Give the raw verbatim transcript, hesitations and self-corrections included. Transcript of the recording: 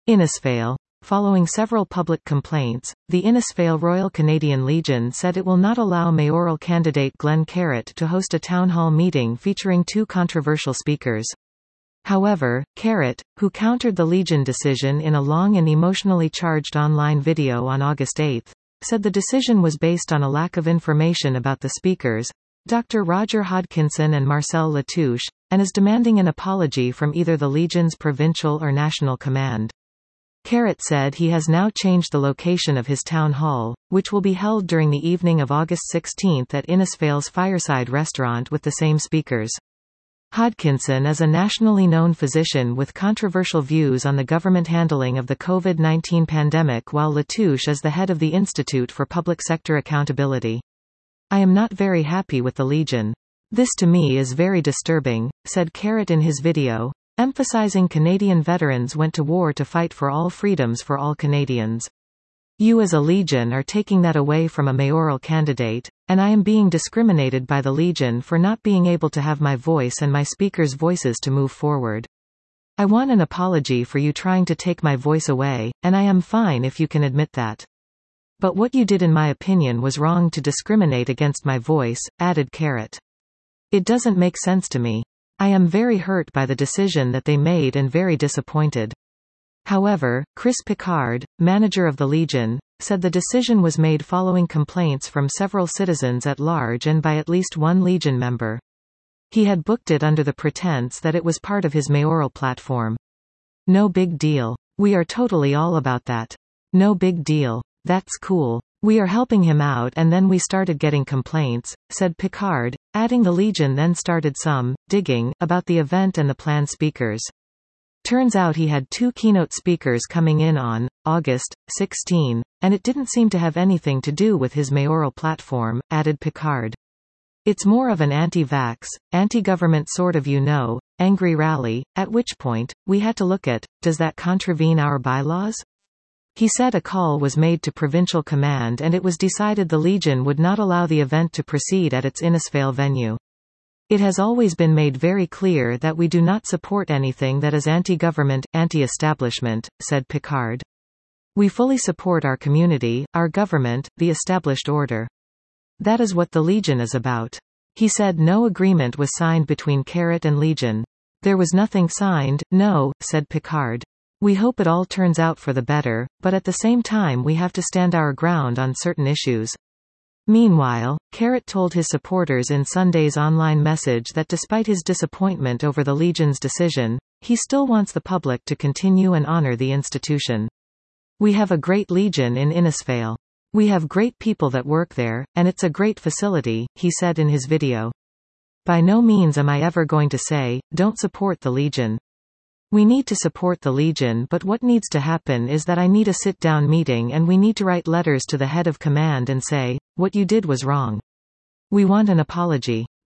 Innisfail. Following several public complaints, the Innisfail Royal Canadian Legion said it will not allow mayoral candidate Glenn Carrott to host a town hall meeting featuring two controversial speakers. However, Carrott, who countered the Legion decision in a long and emotionally charged online video on August eighth, said the decision was based on a lack of information about the speakers, Doctor Roger Hodkinson and Marcel Latouche, and is demanding an apology from either the Legion's provincial or national command. Carrott said he has now changed the location of his town hall, which will be held during the evening of August sixteenth at Innisfail's Fireside restaurant with the same speakers. Hodkinson is a nationally known physician with controversial views on the government handling of the COVID nineteen pandemic, while Latouche is the head of the Institute for Public Sector Accountability. "I am not very happy with the Legion. This to me is very disturbing," said Carrott in his video, emphasizing Canadian veterans went to war to fight for all freedoms for all Canadians. "You as a Legion are taking that away from a mayoral candidate, and I am being discriminated by the Legion for not being able to have my voice and my speakers' voices to move forward. I want an apology for you trying to take my voice away, and I am fine if you can admit that. But what you did in my opinion was wrong to discriminate against my voice," added Carrott. "It doesn't make sense to me. I am very hurt by the decision that they made and very disappointed." However, Chris Picard, manager of the Legion, said the decision was made following complaints from several citizens at large and by at least one Legion member. He had booked it under the pretense that it was part of his mayoral platform. "No big deal. We are totally all about that. No big deal. That's cool. We are helping him out, and then we started getting complaints," said Picard, adding the Legion then started some digging about the event and the planned speakers. Turns out he had two keynote speakers coming in on August sixteenth, and it didn't seem to have anything to do with his mayoral platform, added Picard. "It's more of an anti-vax, anti-government sort of, you know, angry rally, at which point, we had to look at, does that contravene our bylaws?" He said a call was made to provincial command and it was decided the Legion would not allow the event to proceed at its Innisfail venue. "It has always been made very clear that we do not support anything that is anti-government, anti-establishment," said Picard. "We fully support our community, our government, the established order. That is what the Legion is about." He said no agreement was signed between Carrott and Legion. "There was nothing signed, no," said Picard. "We hope it all turns out for the better, but at the same time we have to stand our ground on certain issues." Meanwhile, Carrott told his supporters in Sunday's online message that despite his disappointment over the Legion's decision, he still wants the public to continue and honor the institution. "We have a great Legion in Innisfail. We have great people that work there, and it's a great facility," he said in his video. "By no means am I ever going to say, don't support the Legion. We need to support the Legion, but what needs to happen is that I need a sit-down meeting and we need to write letters to the head of command and say, what you did was wrong. We want an apology.